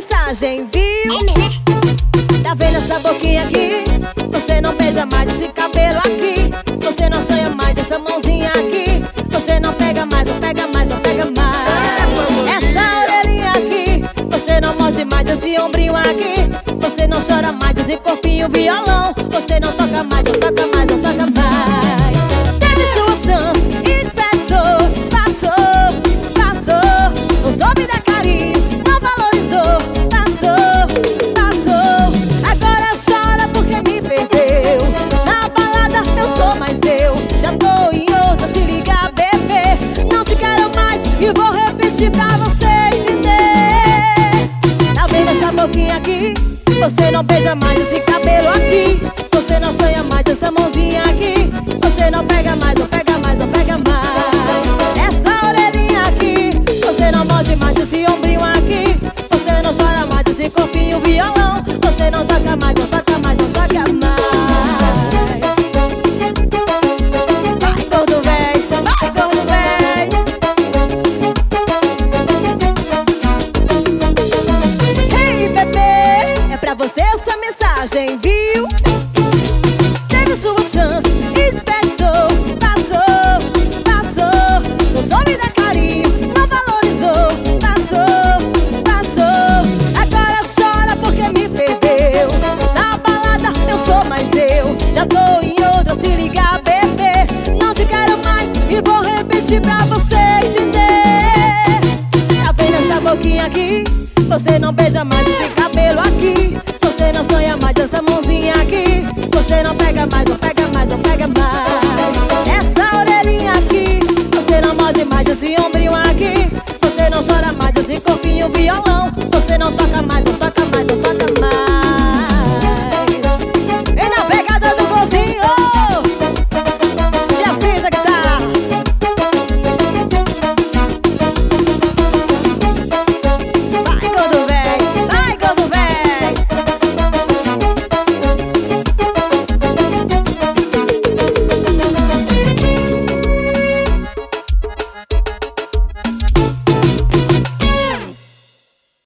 mensagem, viu? Tá vendo essa boquinha aqui? Você não beija mais esse cabelo aqui. Você não sonha mais essa mãozinha aqui. Você não pega mais, não pega mais, não pega mais essa orelhinha aqui. Você não morde mais esse ombrinho aqui. Você não chora mais esse corpinho violão. Você não toca mais, não toca mais, não toca mais. Teve sua chance e desperdiçou. Passou, passou. Não soube dar carinho, não valorizou. Passou, passou. Agora chora porque me perdeu. Na balada eu sou mais eu. Já tô em outra, se liga, bebê. Não te quero mais e vou repetir pra você entender. Tá vendo essa boquinha aqui? Você não beija mais esse cabelo aqui. Você não sonha mais essa mãozinha aqui. Você não pega mais, não pega mais, não pega mais essa orelhinha aqui. Você não morde mais esse ombrinho aqui. Você não chora mais esse corpinho violão. Você não toca mais, não toca mais, não toca mais. Vai, gordo véi, vai, gordo véi. Ei, bebê, é pra você essa mensagem, viu? Teve sua chance e desperdiçou. Passou, passou. Não soube dar carinho, não valorizou. Passou, passou. Agora chora porque me perdeu. Na balada eu sou mais eu. Já tô em outra, se liga, bebê. Não te quero mais e vou repetir pra você entender. Tá vendo essa boquinha aqui? Você não beija mais esse cabelo aqui. Você não sonha mais essa mãozinha aqui. Você não pega mais, não pega mais, não pega mais essa orelhinha aqui. Você não morde mais esse ombrinho aqui. Você não chora mais esse corpinho violão. Você não toca mais, não